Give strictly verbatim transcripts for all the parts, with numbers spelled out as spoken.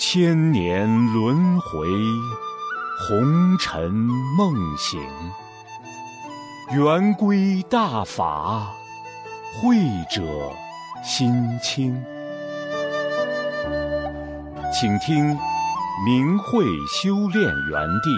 千年轮回，红尘梦醒。圆规大法，慧者心清。请听明慧修炼园地。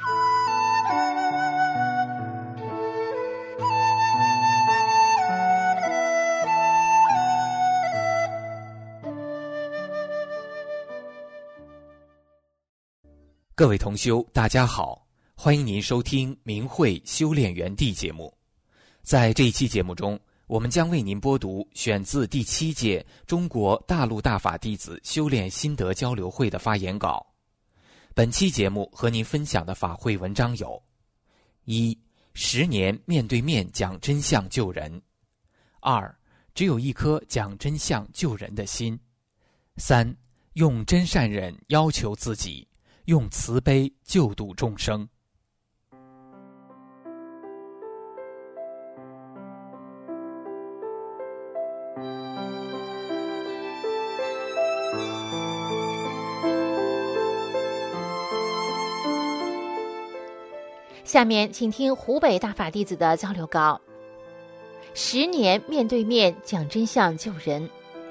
各位同修，大家好，欢迎您收听明慧修炼园地节目。在这一期节目中，我们将为您播读选自第七届中国大陆大法弟子修炼心得交流会的发言稿。本期节目和您分享的法会文章有：一、十年面对面讲真相救人；二、只有一颗讲真相救人的心；三、用真善忍要求自己，用慈悲救度众生。 下面请听湖北大法弟子的交流稿：十年面对面讲真相救人。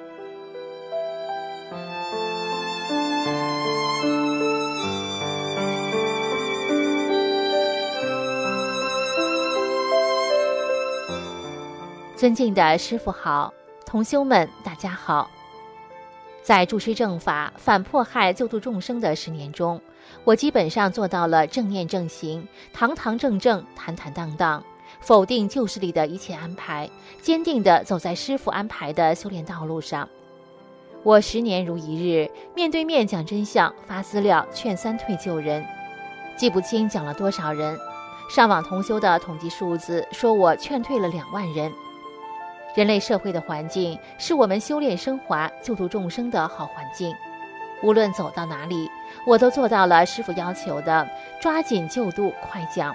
尊敬的师父好，同修们大家好。在注师正法、反迫害、救度众生的十年中，我基本上做到了正念正行、堂堂正正、坦坦荡荡，否定旧势力的一切安排，坚定地走在师父安排的修炼道路上。我十年如一日，面对面讲真相、发资料、劝三退救人，记不清讲了多少人。上网同修的统计数字说我劝退了两万人。人类社会的环境是我们修炼升华、救度众生的好环境。无论走到哪里，我都做到了师父要求的抓紧救度、快讲。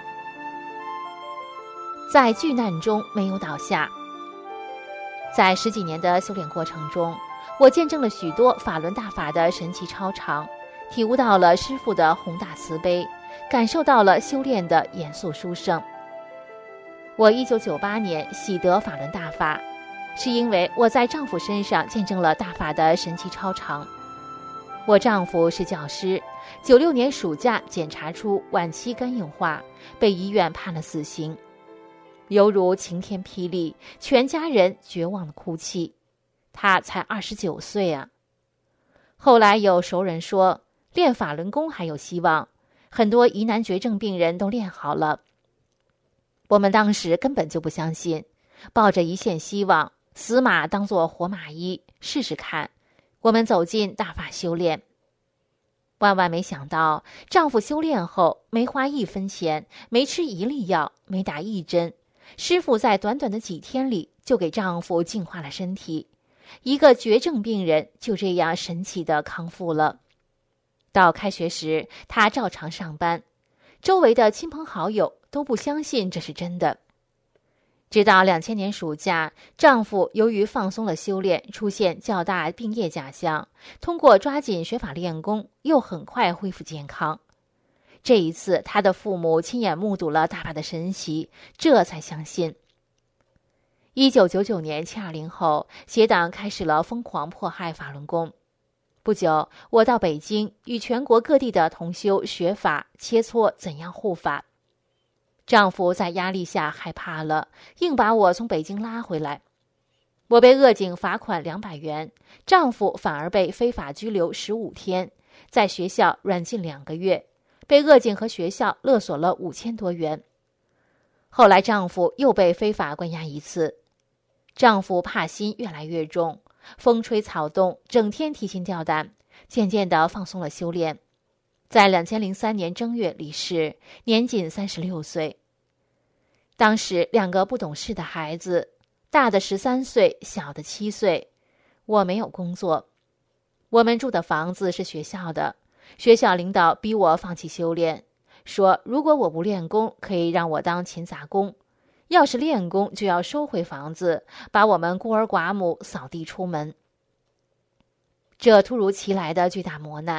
在巨难中没有倒下。在十几年的修炼过程中，我见证了许多法轮大法的神奇超常，体悟到了师父的宏大慈悲，感受到了修炼的严肃殊胜。我一九九八年喜得法轮大法，是因为我在丈夫身上见证了大法的神奇超常。我丈夫是教师，九六年暑假检查出晚期肝硬化，被医院判了死刑，犹如晴天霹雳，全家人绝望的哭泣。他才二十九岁啊！后来有熟人说，练法轮功还有希望，很多疑难绝症病人都练好了。我们当时根本就不相信，抱着一线希望，死马当作活马医，试试看。我们走进大法修炼，万万没想到，丈夫修炼后没花一分钱，没吃一粒药，没打一针，师父在短短的几天里就给丈夫净化了身体，一个绝症病人就这样神奇的康复了。到开学时，他照常上班，周围的亲朋好友都不相信这是真的。直到两千年暑假，丈夫由于放松了修炼，出现较大病业假象，通过抓紧学法练功，又很快恢复健康。这一次，他的父母亲眼目睹了大法的神奇，这才相信。一九九九年七二零后，邪党开始了疯狂迫害法轮功。不久，我到北京与全国各地的同修学法，切磋怎样护法。丈夫在压力下害怕了，硬把我从北京拉回来。我被恶警罚款两百元，丈夫反而被非法拘留十五天，在学校软禁两个月，被恶警和学校勒索了五千多元。后来丈夫又被非法关押一次，丈夫怕心越来越重，风吹草动，整天提心吊胆，渐渐地放松了修炼。在两千零三年正月离世，年仅三十六岁。当时两个不懂事的孩子，大的十三岁，小的七岁。我没有工作，我们住的房子是学校的，学校领导逼我放弃修炼，说如果我不练功，可以让我当勤杂工；要是练功，就要收回房子，把我们孤儿寡母扫地出门。这突如其来的巨大磨难，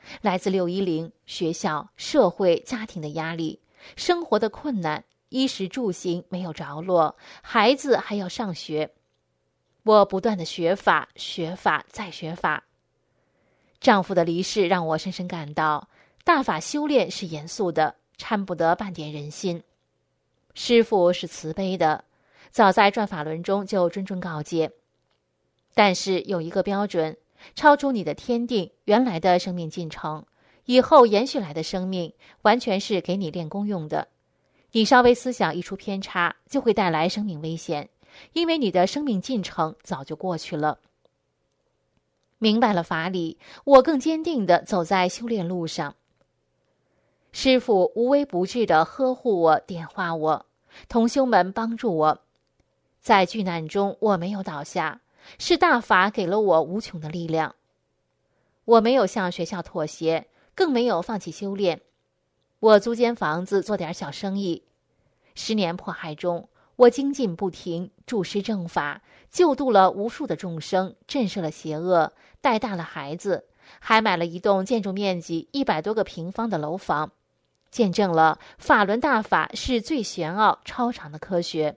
来自六一零、学校、社会、家庭的压力，生活的困难，衣食住行没有着落，孩子还要上学。我不断的学法，学法，再学法。丈夫的离世让我深深感到，大法修炼是严肃的，掺不得半点人心。师父是慈悲的，早在转法轮中就谆谆告诫。但是有一个标准，超出你的天定，原来的生命进程，以后延续来的生命，完全是给你练功用的。你稍微思想一出偏差，就会带来生命危险，因为你的生命进程早就过去了。明白了法理，我更坚定地走在修炼路上。师父无微不至地呵护我，点化我，同修们帮助我。在巨难中，我没有倒下，是大法给了我无穷的力量。我没有向学校妥协，更没有放弃修炼。我租间房子做点小生意。十年迫害中，我精进不停，注师正法，救度了无数的众生，震慑了邪恶，带大了孩子，还买了一栋建筑面积一百多个平方的楼房，见证了法轮大法是最玄奥超常的科学。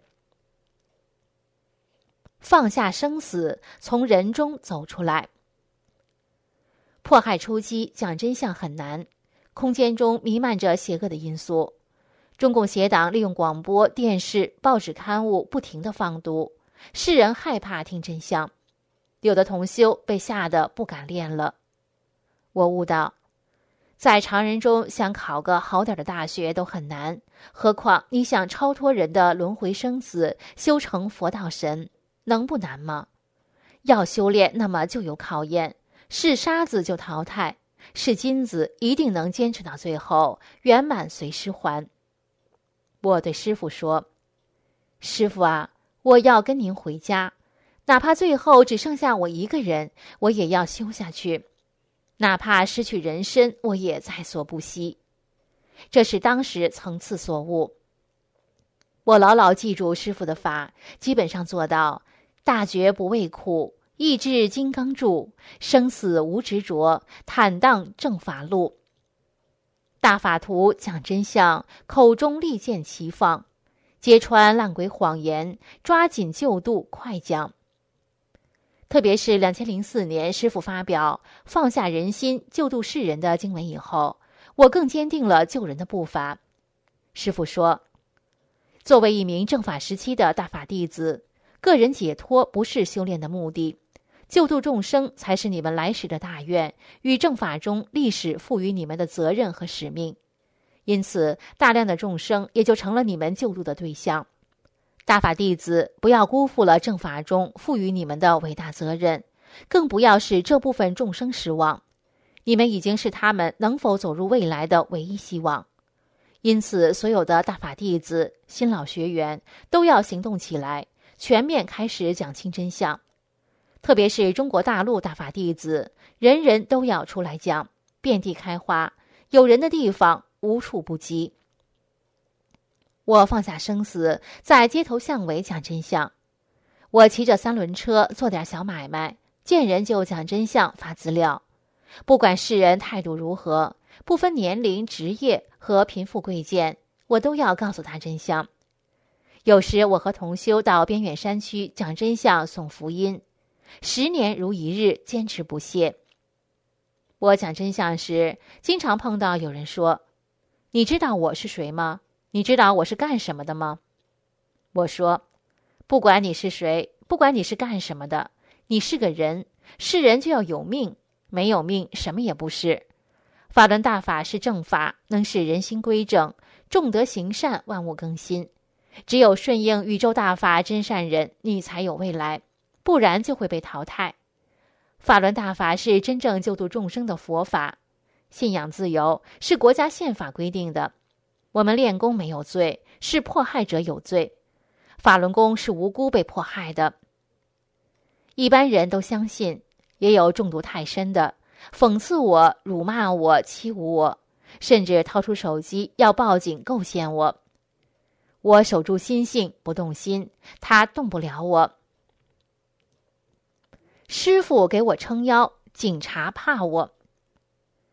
放下生死，从人中走出来。迫害初期讲真相很难，空间中弥漫着邪恶的因素。中共邪党利用广播、电视、报纸刊物不停地放毒，世人害怕听真相，有的同修被吓得不敢练了。我悟到，在常人中想考个好点的大学都很难，何况你想超脱人的轮回生死，修成佛道神，能不难吗？要修炼，那么就有考验，是沙子就淘汰，是金子一定能坚持到最后，圆满随师还。我对师父说，师父啊，我要跟您回家，哪怕最后只剩下我一个人，我也要修下去，哪怕失去人身，我也在所不惜。这是当时层次所悟。我牢牢记住师父的法，基本上做到大觉不畏苦，意志金刚柱，生死无执着，坦荡正法路。大法图讲真相，口中利剑齐放，揭穿烂鬼谎言，抓紧救度快讲。特别是二零零四年师父发表放下人心救度世人的经文以后，我更坚定了救人的步伐。师父说，作为一名正法时期的大法弟子，个人解脱不是修炼的目的，救度众生才是你们来时的大愿，与正法中历史赋予你们的责任和使命。因此，大量的众生也就成了你们救度的对象。大法弟子不要辜负了正法中赋予你们的伟大责任，更不要使这部分众生失望。你们已经是他们能否走入未来的唯一希望。因此，所有的大法弟子、新老学员都要行动起来，全面开始讲清真相。特别是中国大陆大法弟子，人人都要出来讲，遍地开花，有人的地方无处不及。我放下生死，在街头巷尾讲真相。我骑着三轮车做点小买卖，见人就讲真相发资料。不管世人态度如何，不分年龄、职业和贫富贵贱，我都要告诉他真相。有时我和同修到边远山区讲真相送福音，十年如一日，坚持不懈。我讲真相时，经常碰到有人说，你知道我是谁吗？你知道我是干什么的吗？我说，不管你是谁，不管你是干什么的，你是个人，是人就要有命，没有命什么也不是。法轮大法是正法，能使人心归正，众德行善，万物更新。只有顺应宇宙大法真善人，你才有未来，不然就会被淘汰。法轮大法是真正救度众生的佛法，信仰自由是国家宪法规定的。我们练功没有罪，是迫害者有罪。法轮功是无辜被迫害的。一般人都相信，也有中毒太深的，讽刺我、辱骂我、欺侮我，甚至掏出手机要报警构陷我。我守住心性，不动心，他动不了我。师父给我撑腰，警察怕我。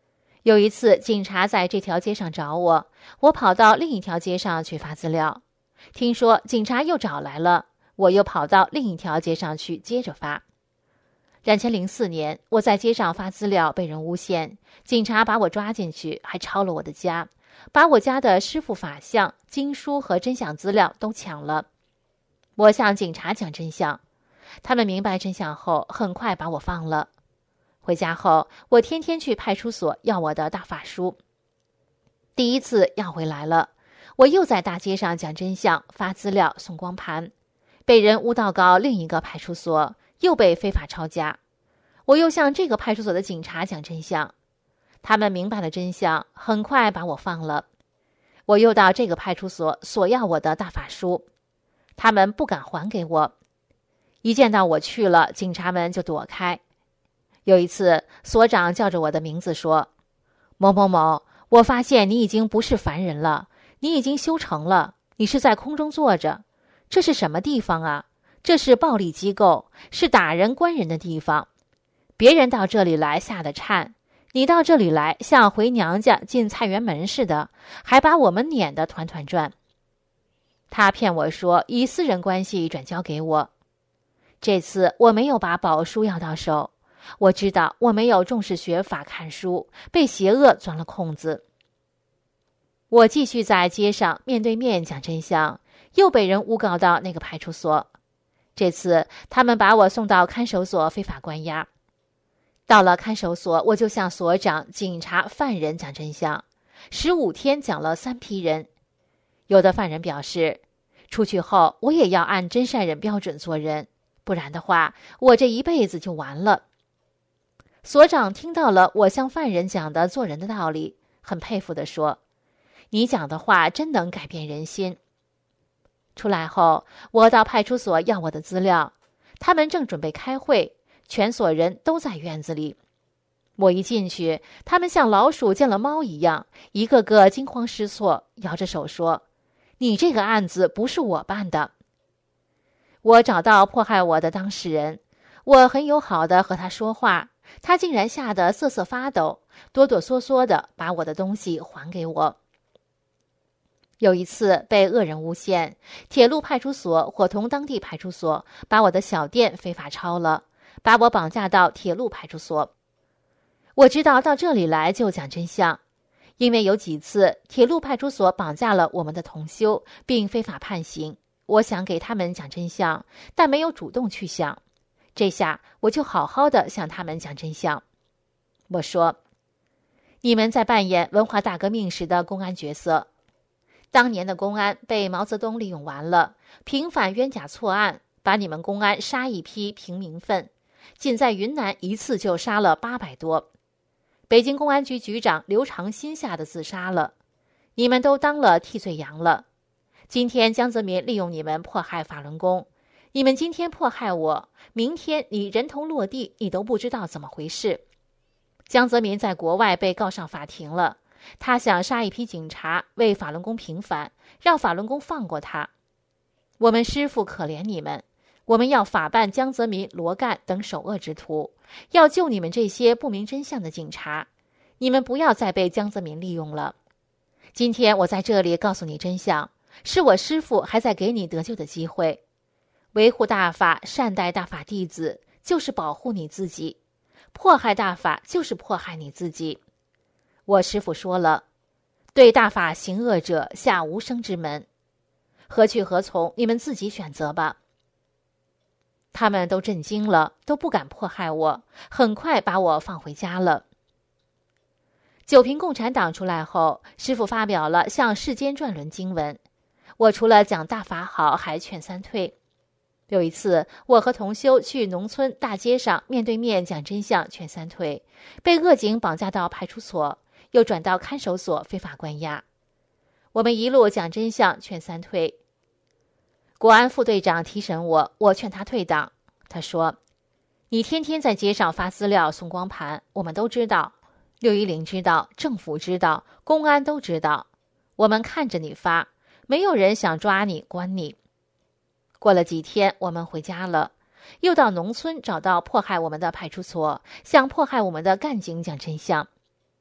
有一次，警察在这条街上找我，我跑到另一条街上去发资料。听说警察又找来了，我又跑到另一条街上去接着发。两千零四年，我在街上发资料被人诬陷，警察把我抓进去，还抄了我的家，把我家的师傅法相、经书和真相资料都抢了。我向警察讲真相，他们明白真相后，很快把我放了。回家后，我天天去派出所要我的大法书。第一次要回来了，我又在大街上讲真相，发资料送光盘，被人诬告告另一个派出所，又被非法抄家。我又向这个派出所的警察讲真相，他们明白了真相，很快把我放了。我又到这个派出所索要我的大法书，他们不敢还给我。一见到我去了，警察们就躲开。有一次，所长叫着我的名字说：“某某某，我发现你已经不是凡人了，你已经修成了，你是在空中坐着。这是什么地方啊？这是暴力机构，是打人关人的地方。别人到这里来吓得颤，你到这里来像回娘家进菜园门似的，还把我们撵得团团转。”他骗我说以私人关系转交给我。这次我没有把宝书要到手，我知道我没有重视学法看书，被邪恶钻了空子。我继续在街上面对面讲真相，又被人诬告到那个派出所。这次他们把我送到看守所非法关押。到了看守所，我就向所长、警察、犯人讲真相，十五天讲了三批人。有的犯人表示，出去后我也要按真善人标准做人，不然的话，我这一辈子就完了。所长听到了我向犯人讲的做人的道理，很佩服地说：“你讲的话真能改变人心。”出来后，我到派出所要我的资料，他们正准备开会，全所人都在院子里。我一进去，他们像老鼠见了猫一样，一个个惊慌失措，摇着手说：“你这个案子不是我办的。”我找到迫害我的当事人，我很友好地和他说话，他竟然吓得瑟瑟发抖，哆哆嗦嗦地把我的东西还给我。有一次被恶人诬陷，铁路派出所伙同当地派出所把我的小店非法抄了，把我绑架到铁路派出所。我知道到这里来就讲真相，因为有几次铁路派出所绑架了我们的同修，并非法判刑。我想给他们讲真相，但没有主动去想。这下我就好好的向他们讲真相。我说：“你们在扮演文化大革命时的公安角色。当年的公安被毛泽东利用完了，平反冤假错案，把你们公安杀一批平民愤，仅在云南一次就杀了八百多。北京公安局局长刘长新吓得自杀了，你们都当了替罪羊了。今天江泽民利用你们迫害法轮功，你们今天迫害我，明天你人头落地，你都不知道怎么回事。江泽民在国外被告上法庭了，他想杀一批警察，为法轮功平反，让法轮功放过他。我们师父可怜你们，我们要法办江泽民、罗干等首恶之徒，要救你们这些不明真相的警察，你们不要再被江泽民利用了。今天我在这里告诉你真相，是我师父还在给你得救的机会。维护大法，善待大法弟子，就是保护你自己；迫害大法，就是迫害你自己。我师父说了，对大法行恶者下无生之门，何去何从，你们自己选择吧。他们都震惊了，都不敢迫害我，很快把我放回家了。九平共产党出来后，师父发表了向世间转轮经文，我除了讲大法好，还劝三退。有一次，我和同修去农村大街上面对面讲真相，劝三退，被恶警绑架到派出所，又转到看守所非法关押。我们一路讲真相，劝三退。国安副队长提审我，我劝他退党。他说：“你天天在街上发资料送光盘，我们都知道，六一零知道，政府知道，公安都知道，我们看着你发，没有人想抓你关你。”过了几天，我们回家了，又到农村找到迫害我们的派出所，向迫害我们的干警讲真相。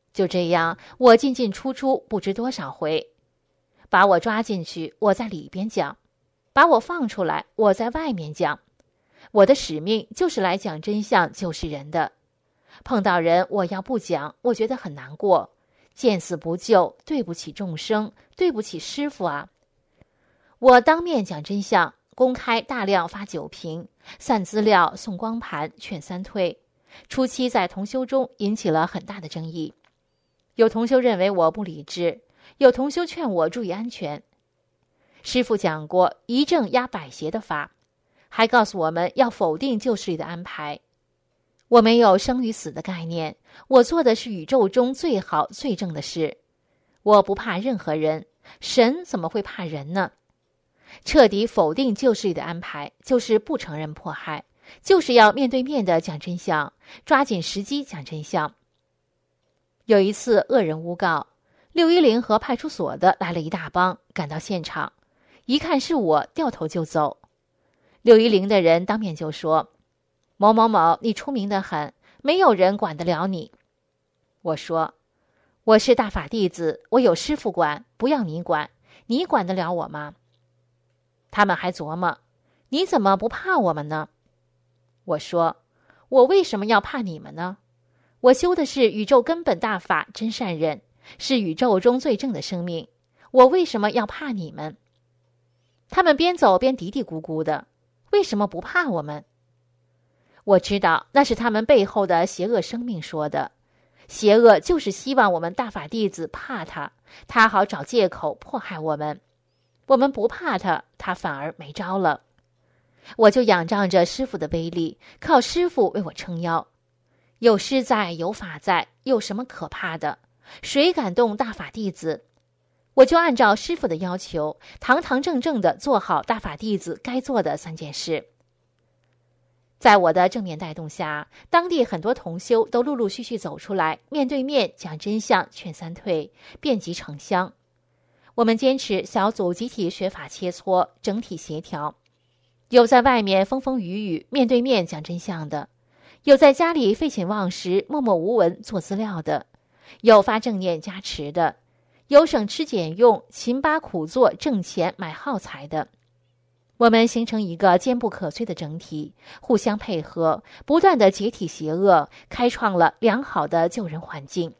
就这样，我进进出出不知多少回。把我抓进去，我在里边讲；把我放出来，我在外面讲。我的使命就是来讲真相救世人的。碰到人我要不讲，我觉得很难过，见死不救，对不起众生，对不起师父啊。我当面讲真相，公开大量发酒瓶，散资料，送光盘，劝三退。初期在同修中引起了很大的争议，有同修认为我不理智，有同修劝我注意安全。师父讲过一正压百邪的法，还告诉我们要否定旧势力的安排。我没有生与死的概念，我做的是宇宙中最好最正的事。我不怕任何人，神怎么会怕人呢？彻底否定旧势力的安排，就是不承认迫害，就是要面对面的讲真相，抓紧时机讲真相。有一次恶人诬告，六一零和派出所的来了一大帮，赶到现场，一看是我，掉头就走。六一零的人当面就说：某某某，你出名得很，没有人管得了你。我说：我是大法弟子，我有师父管，不要你管，你管得了我吗？他们还琢磨：你怎么不怕我们呢？我说：我为什么要怕你们呢？我修的是宇宙根本大法真善忍，是宇宙中最正的生命，我为什么要怕你们？他们边走边嘀嘀咕咕的，为什么不怕我们？我知道那是他们背后的邪恶生命说的，邪恶就是希望我们大法弟子怕他，他好找借口迫害我们。我们不怕他，他反而没招了。我就仰仗着师父的威力，靠师父为我撑腰。有师在，有法在，有什么可怕的？谁敢动大法弟子？我就按照师父的要求，堂堂正正地做好大法弟子该做的三件事。在我的正面带动下，当地很多同修都陆陆续续走出来，面对面讲真相，劝三退，遍及城乡。我们坚持小组集体学法切磋，整体协调。有在外面风风雨雨面对面讲真相的，有在家里废寝忘食默默无闻做资料的，有发正念加持的，有省吃俭用勤巴苦做挣钱买耗材的。我们形成一个坚不可摧的整体，互相配合，不断的解体邪恶，开创了良好的救人环境。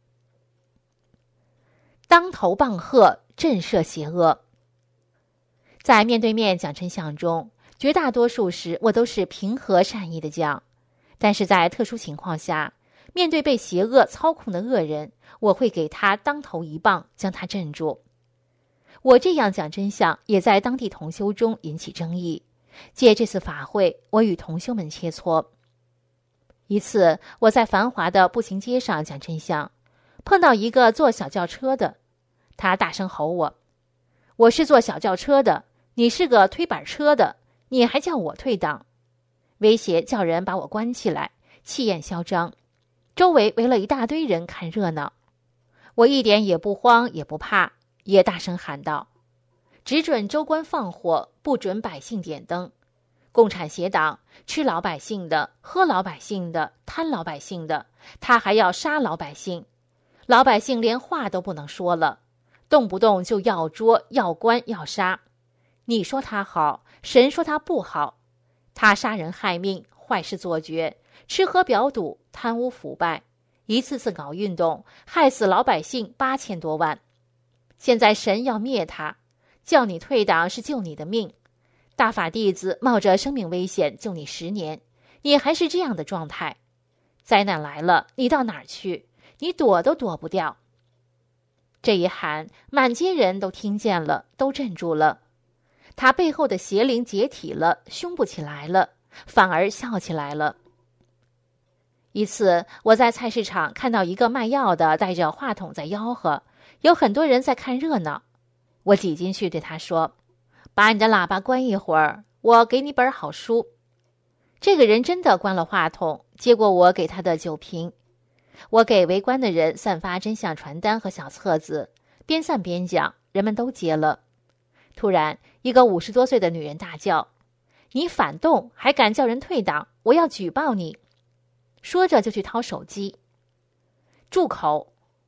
当头棒喝，震慑邪恶。在面对面讲真相中，绝大多数时我都是平和善意的讲，但是在特殊情况下，面对被邪恶操控的恶人，我会给他当头一棒，将他镇住。我这样讲真相，也在当地同修中引起争议。借这次法会，我与同修们切磋。一次，我在繁华的步行街上讲真相，碰到一个坐小轿车的，他大声吼我：我是坐小轿车的，你是个推板车的，你还叫我退档，威胁叫人把我关起来，气焰嚣张。周围围了一大堆人看热闹，我一点也不慌也不怕，也大声喊道：只准州官放火，不准百姓点灯。共产邪党吃老百姓的，喝老百姓的，贪老百姓的，他还要杀老百姓。老百姓连话都不能说了，动不动就要捉要关要杀。你说他好，神说他不好。他杀人害命，坏事做绝，吃喝嫖赌，贪污腐败，一次次搞运动，害死老百姓八千多万。现在神要灭他，叫你退党是救你的命。大法弟子冒着生命危险救你十年，你还是这样的状态。灾难来了，你到哪儿去？你躲都躲不掉。这一喊，满街人都听见了，都镇住了。他背后的邪灵解体了，凶不起来了，反而笑起来了。一次，我在菜市场看到一个卖药的带着话筒在吆喝，有很多人在看热闹。我挤进去对他说：把你的喇叭关一会儿，我给你本好书。这个人真的关了话筒，接过我给他的酒瓶。我给围观的人散发真相传单和小册子，边散边讲，人们都接了。突然，一个五十多岁的女人大叫：你反动，还敢叫人退党，我要举报你！说着就去掏手机。住口！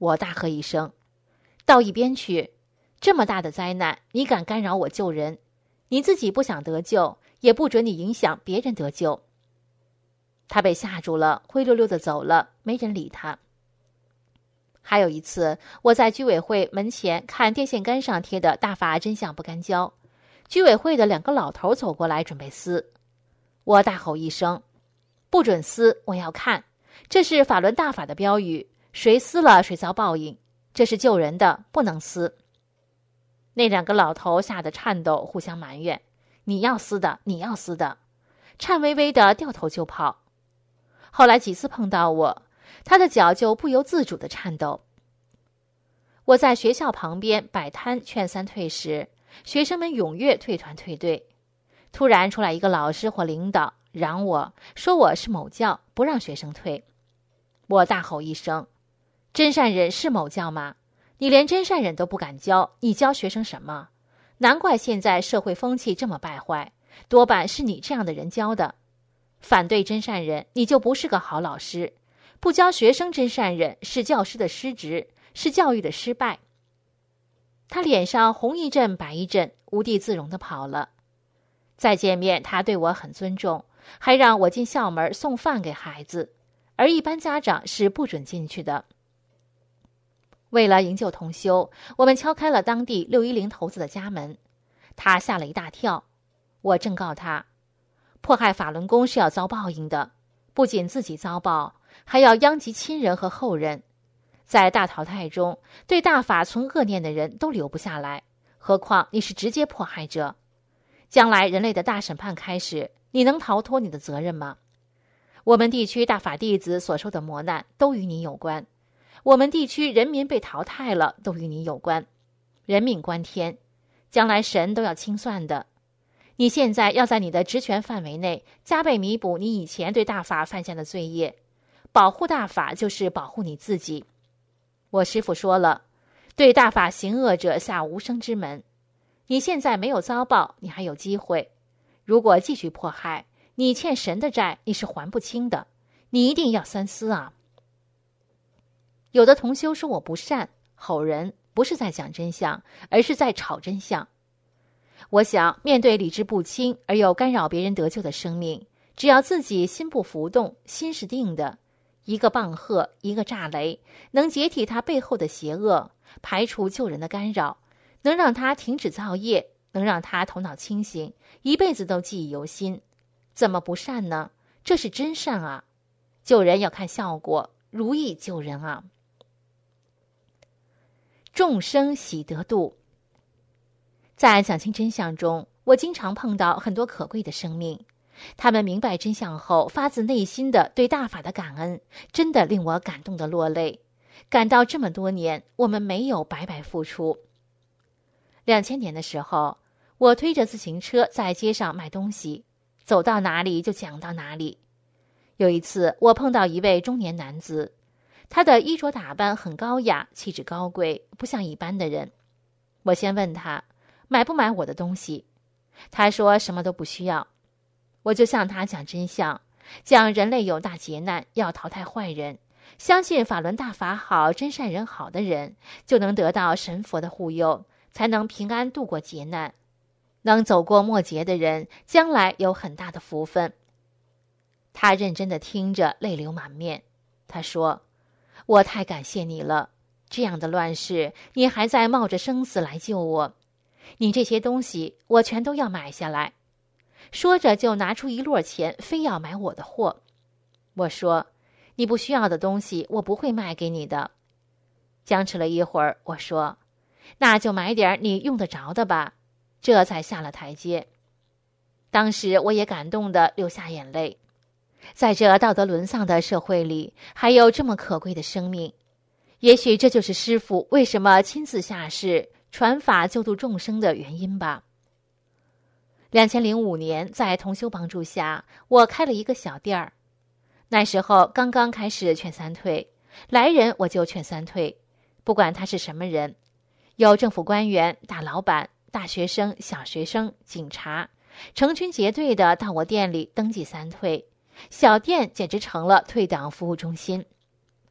我大喝一声：“到一边去！这么大的灾难，你敢干扰我救人？你自己不想得救，也不准你影响别人得救。”他被吓住了，灰溜溜的走了，没人理他。还有一次，我在居委会门前看电线杆上贴的大法真相不干胶，居委会的两个老头走过来准备撕，我大吼一声：“不准撕，我要看！这是法轮大法的标语，谁撕了谁遭报应，这是救人的，不能撕。”那两个老头吓得颤抖，互相埋怨：“你要撕的，你要撕的！”颤巍巍的掉头就跑。后来几次碰到我，他的脚就不由自主的颤抖。我在学校旁边摆摊劝三退时，学生们踊跃退团退队。突然出来一个老师或领导，嚷我说我是某教，不让学生退。我大吼一声：“真善忍是某教吗？你连真善忍都不敢教，你教学生什么？难怪现在社会风气这么败坏，多半是你这样的人教的。反对真善忍，你就不是个好老师。不教学生真善忍，是教师的失职，是教育的失败。”他脸上红一阵白一阵，无地自容地跑了。再见面，他对我很尊重，还让我进校门送饭给孩子，而一般家长是不准进去的。为了营救同修，我们敲开了当地六一零头子的家门，他吓了一大跳。我正告他，迫害法轮功是要遭报应的，不仅自己遭报，还要殃及亲人和后人。在大淘汰中，对大法存恶念的人都留不下来，何况你是直接迫害者。将来人类的大审判开始，你能逃脱你的责任吗？我们地区大法弟子所受的磨难都与你有关，我们地区人民被淘汰了都与你有关。人命关天，将来神都要清算的。你现在要在你的职权范围内加倍弥补你以前对大法犯下的罪业，保护大法就是保护你自己。我师父说了，对大法行恶者下无生之门。你现在没有遭报，你还有机会。如果继续迫害，你欠神的债你是还不清的，你一定要三思啊。有的同修说我不善，吼人，不是在讲真相，而是在吵真相。我想，面对理智不清而又干扰别人得救的生命，只要自己心不浮动，心是定的，一个棒喝，一个炸雷，能解体他背后的邪恶，排除救人的干扰，能让他停止造业，能让他头脑清醒，一辈子都记忆犹新。怎么不善呢？这是真善啊！救人要看效果，如意救人啊！众生喜得度。在讲清真相中，我经常碰到很多可贵的生命，他们明白真相后，发自内心的对大法的感恩，真的令我感动得落泪，感到这么多年我们没有白白付出。两千年的时候，我推着自行车在街上卖东西，走到哪里就讲到哪里。有一次，我碰到一位中年男子，他的衣着打扮很高雅，气质高贵，不像一般的人。我先问他买不买我的东西，他说什么都不需要。我就向他讲真相，讲人类有大劫难，要淘汰坏人，相信法轮大法好，真善人好的人，就能得到神佛的护佑，才能平安度过劫难。能走过末劫的人，将来有很大的福分。他认真地听着，泪流满面。他说，我太感谢你了，这样的乱世，你还在冒着生死来救我。你这些东西，我全都要买下来。说着就拿出一摞钱，非要买我的货。我说，你不需要的东西，我不会卖给你的。僵持了一会儿，我说，那就买点你用得着的吧。这才下了台阶。当时我也感动得流下眼泪。在这道德沦丧的社会里，还有这么可贵的生命，也许这就是师父为什么亲自下世传法救度众生的原因吧。两千零五年，在同修帮助下，我开了一个小店儿。那时候刚刚开始劝三退，来人我就劝三退，不管他是什么人，有政府官员、大老板、大学生、小学生、警察，成群结队的到我店里登记三退，小店简直成了退党服务中心。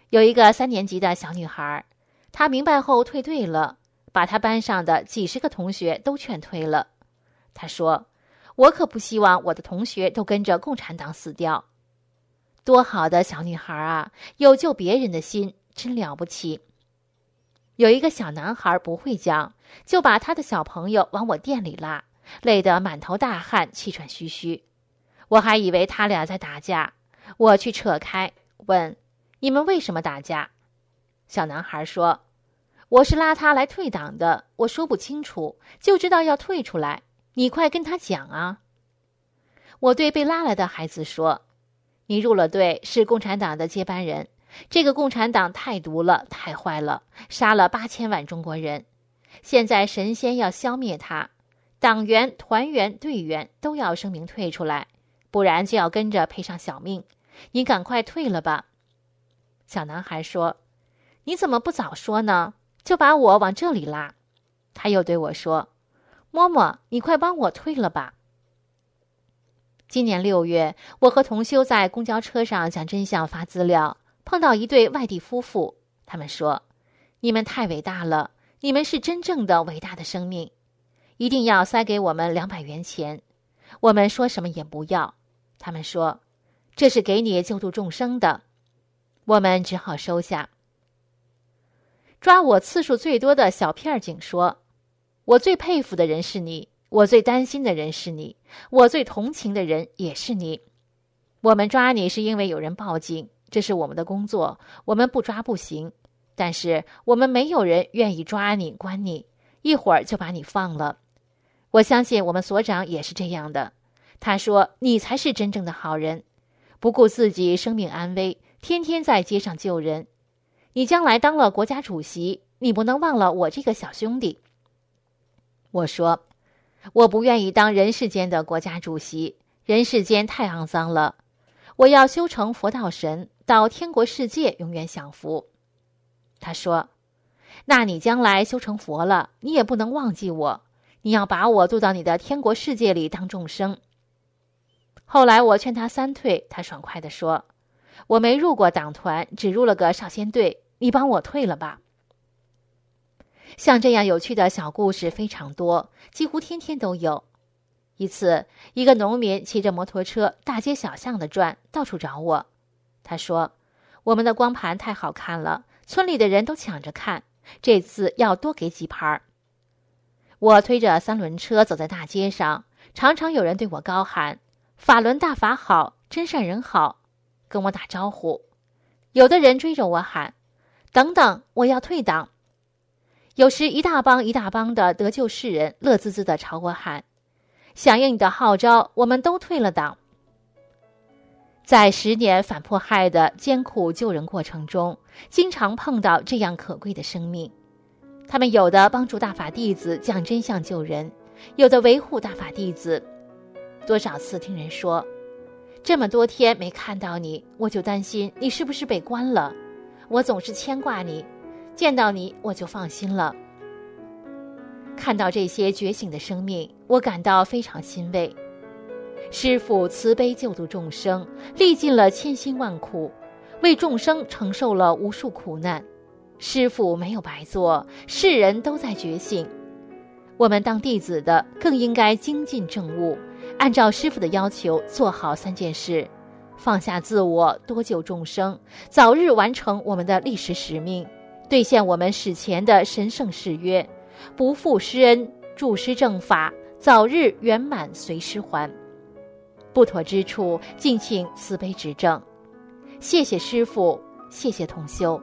有一个三年级的小女孩，她明白后退队了，把她班上的几十个同学都劝退了。她说，我可不希望我的同学都跟着共产党死掉。多好的小女孩啊，有救别人的心，真了不起。有一个小男孩不会讲，就把他的小朋友往我店里拉，累得满头大汗，气喘吁吁。我还以为他俩在打架，我去扯开，问，你们为什么打架？小男孩说，我是拉他来退党的，我说不清楚，就知道要退出来，你快跟他讲啊。我对被拉来的孩子说，你入了队，是共产党的接班人，这个共产党太毒了，太坏了，杀了八千万中国人，现在神仙要消灭他，党员、团员、队员都要声明退出来，不然就要跟着赔上小命，你赶快退了吧。小男孩说，你怎么不早说呢？就把我往这里拉。他又对我说，嬷嬷，你快帮我退了吧。今年六月，我和同修在公交车上讲真相发资料，碰到一对外地夫妇，他们说，你们太伟大了，你们是真正的伟大的生命，一定要塞给我们两百元钱。我们说什么也不要，他们说，这是给你救度众生的。我们只好收下。抓我次数最多的小片警说，我最佩服的人是你，我最担心的人是你，我最同情的人也是你。我们抓你是因为有人报警，这是我们的工作，我们不抓不行，但是我们没有人愿意抓你关你，一会儿就把你放了。我相信我们所长也是这样的，他说，你才是真正的好人，不顾自己生命安危，天天在街上救人。你将来当了国家主席，你不能忘了我这个小兄弟。我说，我不愿意当人世间的国家主席，人世间太肮脏了，我要修成佛道神，到天国世界永远享福。他说，那你将来修成佛了，你也不能忘记我，你要把我渡到你的天国世界里当众生。后来我劝他三退，他爽快地说，我没入过党团，只入了个少先队，你帮我退了吧。像这样有趣的小故事非常多，几乎天天都有。一次，一个农民骑着摩托车大街小巷的转，到处找我。他说，我们的光盘太好看了，村里的人都抢着看，这次要多给几盘。我推着三轮车走在大街上，常常有人对我高喊，法轮大法好，真善人好，跟我打招呼。有的人追着我喊，等等，我要退党。有时一大帮一大帮的得救世人乐滋滋地朝我喊，响应你的号召，我们都退了党。在十年反迫害的艰苦救人过程中，经常碰到这样可贵的生命，他们有的帮助大法弟子讲真相救人，有的维护大法弟子。多少次听人说，这么多天没看到你，我就担心你是不是被关了，我总是牵挂你，见到你我就放心了。看到这些觉醒的生命，我感到非常欣慰。师父慈悲救度众生，历尽了千辛万苦，为众生承受了无数苦难。师父没有白做，世人都在觉醒。我们当弟子的更应该精进正悟，按照师父的要求做好三件事，放下自我，多救众生，早日完成我们的历史使命，兑现我们史前的神圣誓约，不负师恩，助师正法，早日圆满随师还。不妥之处，敬请慈悲指正。谢谢师父，谢谢同修。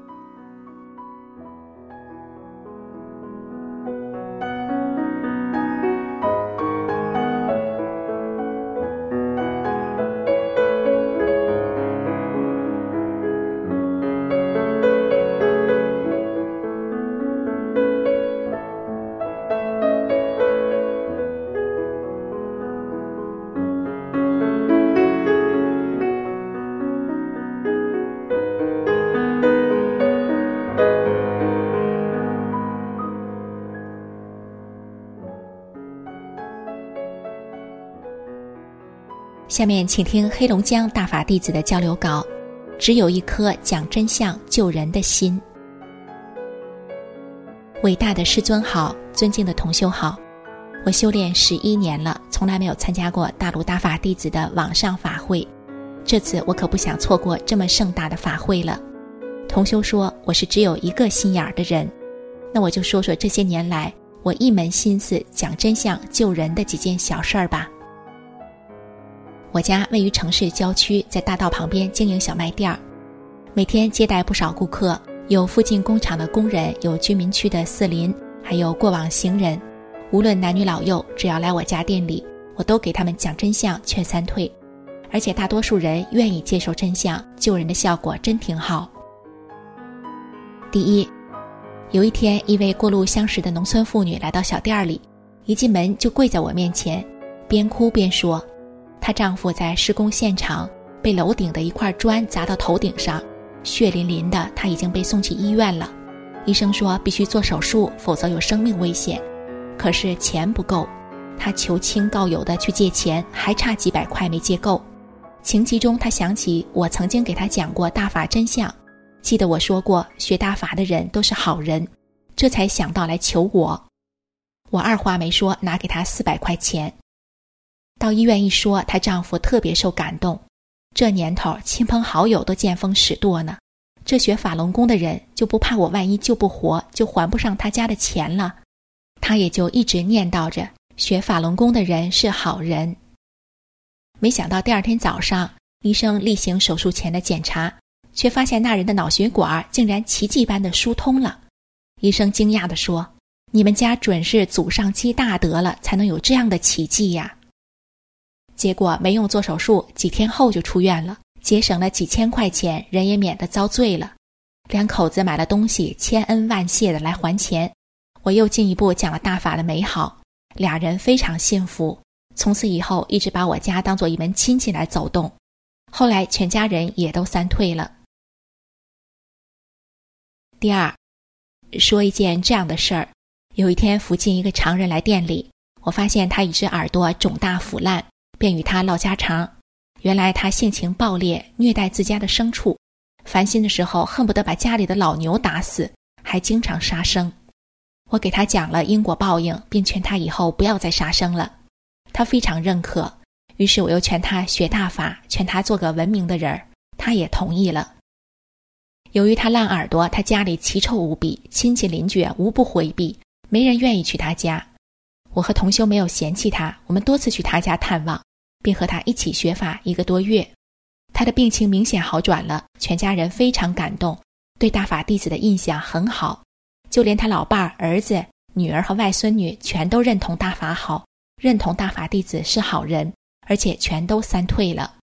下面请听黑龙江大法弟子的交流稿。 只有一颗讲真相救人的心。伟大的师尊好，尊敬的同修好，我修炼十一年了，从来没有参加过大陆大法弟子的网上法会，这次我可不想错过这么盛大的法会了。同修说我是只有一个心眼儿的人，那我就说说这些年来我一门心思讲真相救人的几件小事儿吧。我家位于城市郊区，在大道旁边经营小卖店，每天接待不少顾客，有附近工厂的工人，有居民区的四邻，还有过往行人，无论男女老幼，只要来我家店里，我都给他们讲真相劝三退，而且大多数人愿意接受真相，救人的效果真挺好。第一，有一天一位过路相识的农村妇女来到小店里，一进门就跪在我面前，边哭边说她丈夫在施工现场被楼顶的一块砖砸到头顶上，血淋淋的，她已经被送去医院了，医生说必须做手术，否则有生命危险，可是钱不够，她求亲告友的去借钱，还差几百块没借够。情急中她想起我曾经给她讲过大法真相，记得我说过学大法的人都是好人，这才想到来求我。我二话没说，拿给她四百块钱。到医院一说，她丈夫特别受感动，这年头亲朋好友都见风使舵呢，这学法轮功的人就不怕我万一救不活，就还不上他家的钱了。他也就一直念叨着学法轮功的人是好人。没想到第二天早上，医生例行手术前的检查，却发现那人的脑血管竟然奇迹般的疏通了。医生惊讶地说，你们家准是祖上积大德了，才能有这样的奇迹呀。结果没用做手术，几天后就出院了，节省了几千块钱，人也免得遭罪了。两口子买了东西，千恩万谢的来还钱。我又进一步讲了大法的美好，俩人非常幸福，从此以后一直把我家当作一门亲戚来走动。后来全家人也都三退了。第二，说一件这样的事儿，有一天附近一个常人来店里，我发现他一只耳朵肿大腐烂，便与他唠家常。原来他性情暴烈，虐待自家的牲畜，烦心的时候恨不得把家里的老牛打死，还经常杀生。我给他讲了因果报应，并劝他以后不要再杀生了。他非常认可，于是我又劝他学大法，劝他做个文明的人，他也同意了。由于他烂耳朵，他家里奇臭无比，亲戚邻居无不回避，没人愿意去他家。我和同修没有嫌弃他，我们多次去他家探望，并和他一起学法一个多月。他的病情明显好转了，全家人非常感动，对大法弟子的印象很好，就连他老伴、儿子、女儿和外孙女全都认同大法好，认同大法弟子是好人，而且全都三退了。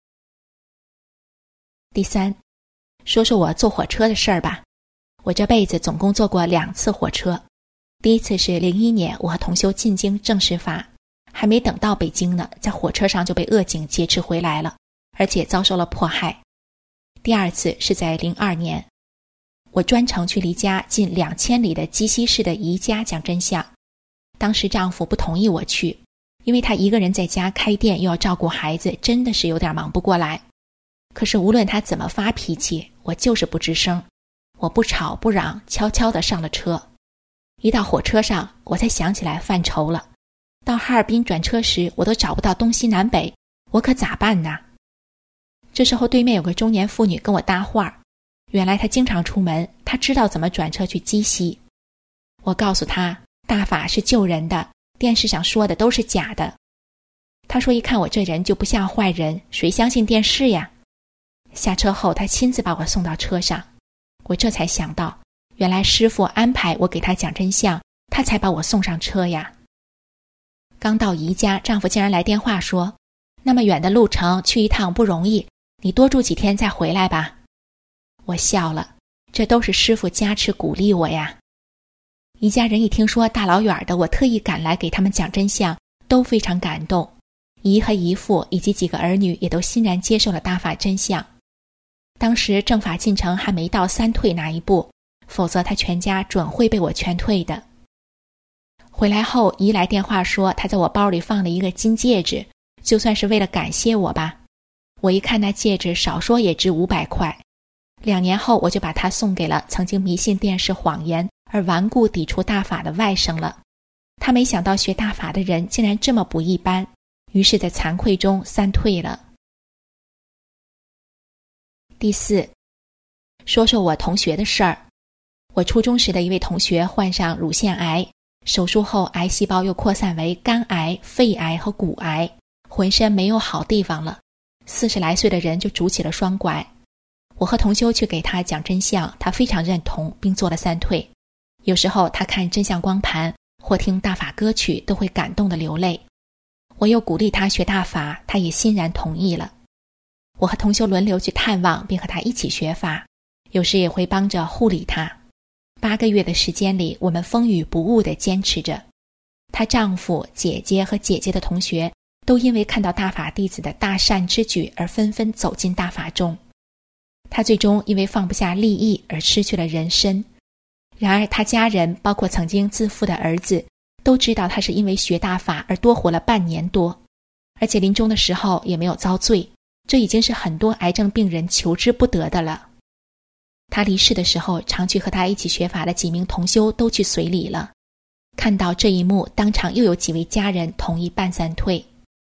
第三，说说我坐火车的事儿吧。我这辈子总共坐过两次火车，第一次是零一年，我和同修进京正式法，还没等到北京呢，在火车上就被恶警劫持回来了，而且遭受了迫害。第二次是在零二年，我专程去离家近两千里的鸡西市的姨家讲真相。当时丈夫不同意我去，因为他一个人在家开店又要照顾孩子，真的是有点忙不过来。可是无论他怎么发脾气，我就是不吱声，我不吵不嚷，悄悄地上了车。一到火车上，我才想起来犯愁了。到哈尔滨转车时，我都找不到东西南北，我可咋办呢？这时候对面有个中年妇女跟我搭话，原来她经常出门，她知道怎么转车去鸡西。我告诉她，大法是救人的，电视上说的都是假的。她说一看我这人就不像坏人，谁相信电视呀？下车后她亲自把我送到车上，我这才想到，原来师父安排我给他讲真相，他才把我送上车呀。刚到姨家，丈夫竟然来电话说，那么远的路程去一趟不容易，你多住几天再回来吧。我笑了，这都是师父加持鼓励我呀。一家人一听说大老远的我特意赶来给他们讲真相，都非常感动。姨和姨父以及几个儿女也都欣然接受了大法真相。当时正法进程还没到三退那一步，否则他全家准会被我劝退的。回来后，姨来电话说她在我包里放了一个金戒指，就算是为了感谢我吧。 我一看那戒指少说也值五百块，两年后我就把它送给了曾经迷信电视谎言而顽固抵触大法的外甥了。他没想到学大法的人竟然这么不一般，于是在惭愧中三退了。第四，说说我同学的事儿。我初中时的一位同学患上乳腺癌，手术后癌细胞又扩散为肝癌、肺癌和骨癌，浑身没有好地方了。四十来岁的人就拄起了双拐。我和同修去给他讲真相，他非常认同，并做了三退。有时候他看真相光盘或听大法歌曲都会感动地流泪。我又鼓励他学大法，他也欣然同意了。我和同修轮流去探望，并和他一起学法，有时也会帮着护理他。八个月的时间里，我们风雨不误地坚持着。她丈夫、姐姐和姐姐的同学都因为看到大法弟子的大善之举而纷纷走进大法中。她最终因为放不下利益而失去了人身。然而她家人，包括曾经自负的儿子，都知道她是因为学大法而多活了半年多，而且临终的时候也没有遭罪，这已经是很多癌症病人求之不得的了。他离世的时候，常去和他一起学法的几名同修都去随礼了。看到这一幕，当场又有几位家人同意办三退。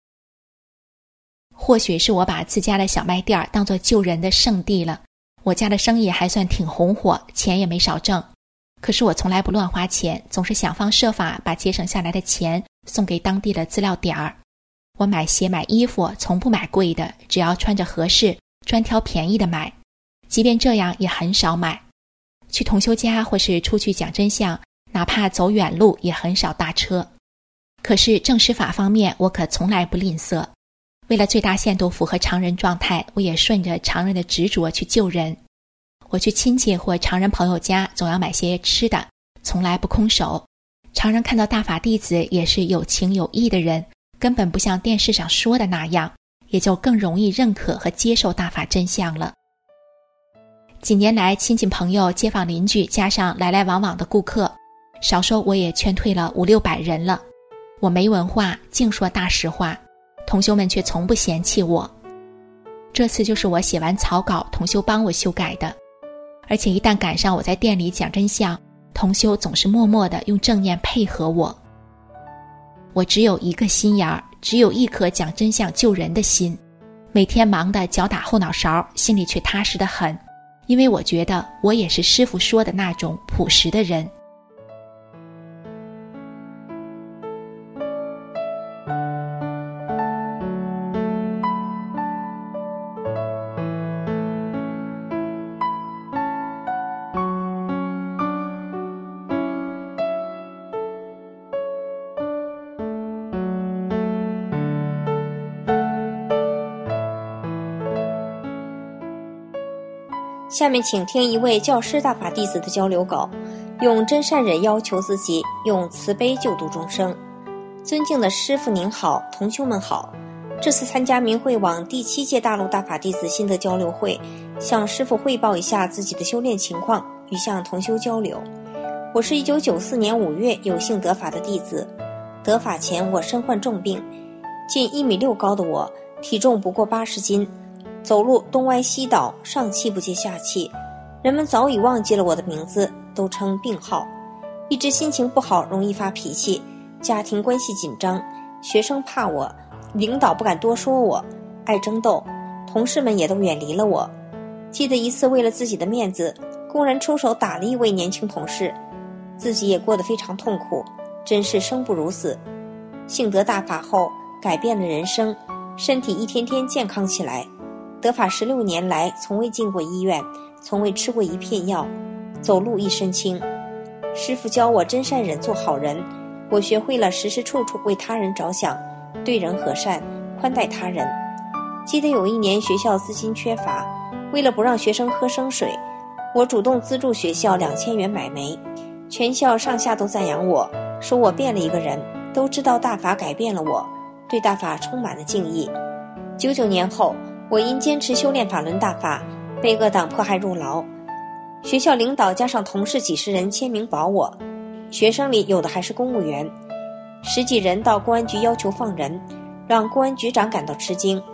或许是我把自家的小卖店当作救人的圣地了，我家的生意还算挺红火，钱也没少挣。可是我从来不乱花钱，总是想方设法把节省下来的钱送给当地的资料点儿。我买鞋买衣服从不买贵的，只要穿着合适，专挑便宜的买。即便这样也很少买。去同修家或是出去讲真相，哪怕走远路也很少搭车。可是正实法方面，我可从来不吝啬。为了最大限度符合常人状态，我也顺着常人的执着去救人。我去亲戚或常人朋友家，总要买些吃的，从来不空手。常人看到大法弟子也是有情有义的人，根本不像电视上说的那样，也就更容易认可和接受大法真相了。几年来，亲戚朋友、街坊邻居加上来来往往的顾客，少说我也劝退了五六百人了。我没文化，净说大实话，同修们却从不嫌弃我。这次就是我写完草稿，同修帮我修改的。而且一旦赶上我在店里讲真相，同修总是默默地用正念配合我。我只有一个心眼儿，只有一颗讲真相救人的心，每天忙得脚打后脑勺，心里却踏实得很。因为我觉得我也是师父说的那种朴实的人。 下面请听一位教师大法弟子的交流稿，用真善忍要求自己，用慈悲救度众生。尊敬的师父您好，同修们好。这次参加明慧网第七届大陆大法弟子心得交流会，向师父汇报一下自己的修炼情况，与向同修交流。我是一九九四年五月有幸得法的弟子。得法前我身患重病，近一米六高的我，体重不过八十斤，走路东歪西倒，上气不接下气，人们早已忘记了我的名字，都称病号。一直心情不好，容易发脾气，家庭关系紧张，学生怕我，领导不敢多说我，爱争斗，同事们也都远离了我。记得一次为了自己的面子，公然出手打了一位年轻同事，自己也过得非常痛苦，真是生不如死。幸得大法后改变了人生，身体一天天健康起来。得法十六年来，从未进过医院，从未吃过一片药，走路一身轻。师父教我真善忍做好人，我学会了时时处处为他人着想，对人和善，宽待他人。记得有一年学校资金缺乏，为了不让学生喝生水，我主动资助学校两千元买煤。全校上下都赞扬我，说我变了一个人，都知道大法改变了我，对大法充满了敬意。九九年后，我因坚持修炼法轮大法，被恶党迫害入牢。学校领导加上同事几十人签名保我，学生里有的还是公务员。十几人到公安局要求放人，让公安局长感到吃惊。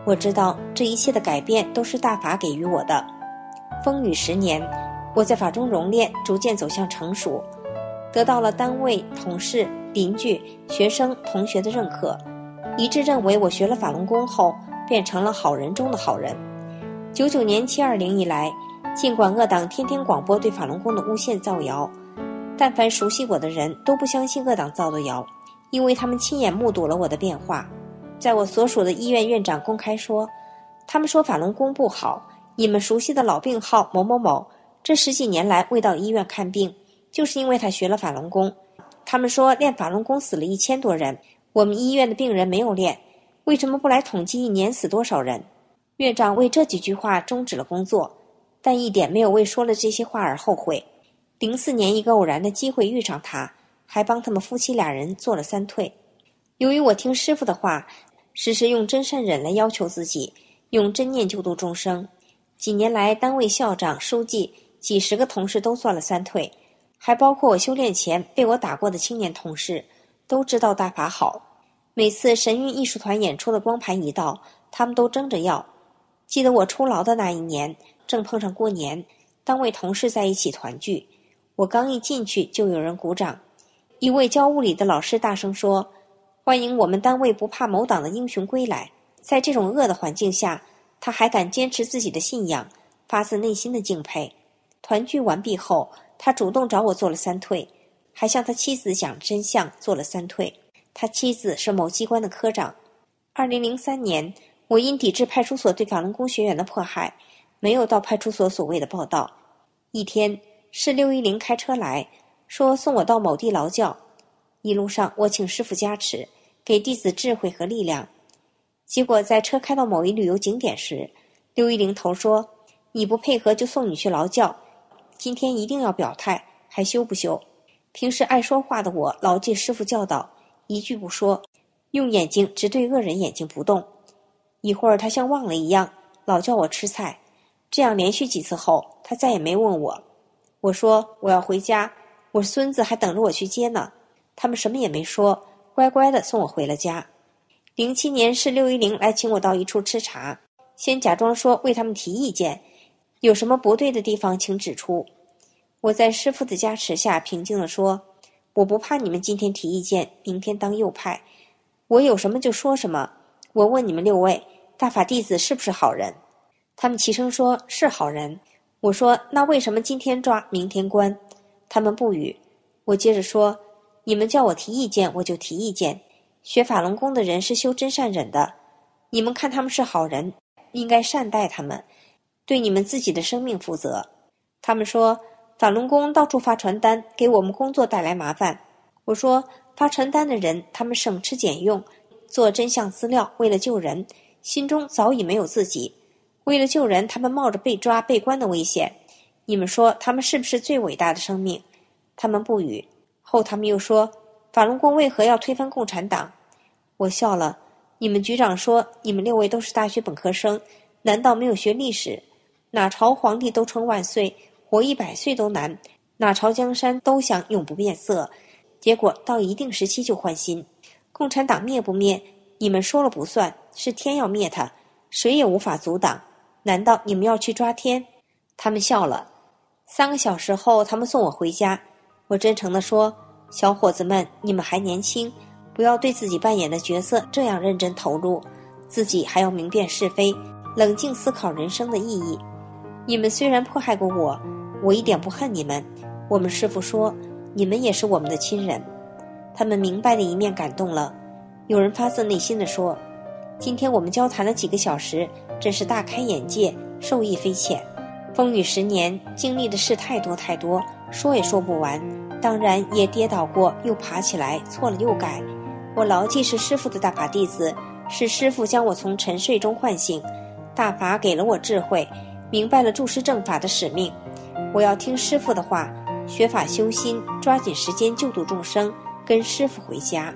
我知道这一切的改变都是大法给予我的。风雨十年，我在法中熔炼，逐渐走向成熟，得到了单位、同事、邻居、学生、同学的认可，一致认为我学了法轮功后变成了好人中的好人。九九年七二零以来，尽管恶党天天广播对法轮功的诬陷造谣，但凡熟悉我的人都不相信恶党造的谣，因为他们亲眼目睹了我的变化。在我所属的医院，院长公开说，他们说法轮功不好，你们熟悉的老病号某某某，这十几年来未到医院看病，就是因为他学了法轮功。他们说练法轮功死了一千多人，我们医院的病人没有练，为什么不来统计一年死多少人？院长为这几句话终止了工作，但一点没有为说了这些话而后悔。零四年一个偶然的机会遇上他，还帮他们夫妻俩人做了三退。由于我听师父的话，时时用真善忍来要求自己，用真念救度众生。几年来，单位校长、书记、几十个同事都做了三退，还包括我修炼前被我打过的青年同事，都知道大法好。每次神韵艺术团演出的光盘一到，他们都争着要。记得我出牢的那一年，正碰上过年，单位同事在一起团聚，我刚一进去就有人鼓掌。一位教物理的老师大声说，欢迎我们单位不怕某党的英雄归来。在这种恶的环境下，他还敢坚持自己的信仰，发自内心的敬佩。团聚完毕后，他主动找我做了三退，还向他妻子讲真相，做了三退。他妻子是某机关的科长。二零零三年，我因抵制派出所对法轮功学员的迫害，没有到派出所所谓的报到。一天，是六一零开车来，说送我到某地劳教。一路上，我请师父加持，给弟子智慧和力量。结果在车开到某一旅游景点时，六一零头说，你不配合就送你去劳教，今天一定要表态，还修不修？平时爱说话的我牢记师父教导，一句不说，用眼睛直对恶人眼睛不动。一会儿他像忘了一样，老叫我吃菜。这样连续几次后，他再也没问我。我说我要回家，我孙子还等着我去接呢。他们什么也没说，乖乖地送我回了家。零七年是六一零来请我到一处吃茶，先假装说为他们提意见，有什么不对的地方请指出。我在师父的加持下平静地说，我不怕你们今天提意见，明天当右派，我有什么就说什么。我问你们六位，大法弟子是不是好人？他们齐声说是好人。我说那为什么今天抓明天关？他们不语。我接着说，你们叫我提意见我就提意见，学法轮功的人是修真善忍的，你们看他们是好人，应该善待他们，对你们自己的生命负责。他们说法轮功到处发传单，给我们工作带来麻烦。我说发传单的人他们省吃俭用，做真相资料，为了救人，心中早已没有自己，为了救人他们冒着被抓被关的危险，你们说他们是不是最伟大的生命？他们不语。后他们又说法轮功为何要推翻共产党？我笑了，你们局长说你们六位都是大学本科生，难道没有学历史？哪朝皇帝都称万岁，活一百岁都难，哪朝江山都想永不变色，结果到一定时期就换新。共产党灭不灭，你们说了不算，是天要灭他，谁也无法阻挡，难道你们要去抓天？他们笑了。三个小时后他们送我回家，我真诚地说，小伙子们，你们还年轻，不要对自己扮演的角色这样认真投入，自己还要明辨是非，冷静思考人生的意义。你们虽然迫害过我，我一点不恨你们，我们师父说你们也是我们的亲人。他们明白的一面感动了，有人发自内心地说，今天我们交谈了几个小时，真是大开眼界，受益匪浅。风雨十年，经历的事太多太多，说也说不完，当然也跌倒过，又爬起来，错了又改。我牢记是师父的大法弟子，是师父将我从沉睡中唤醒，大法给了我智慧，明白了注释正法的使命。我要听师父的话，学法修心，抓紧时间救度众生，跟师父回家。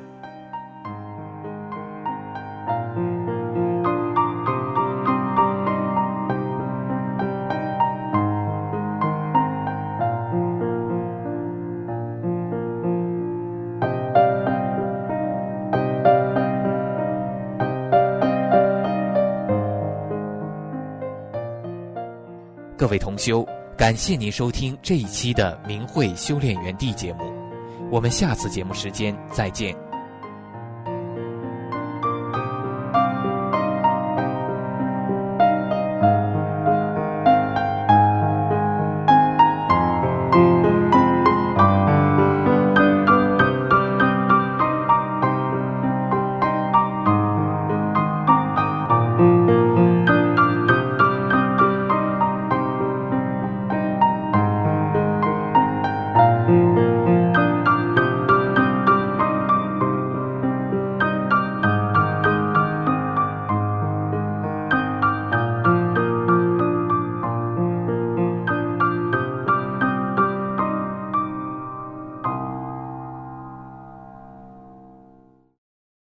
各位同修，感谢您收听这一期的明慧修炼园地节目，我们下次节目时间再见。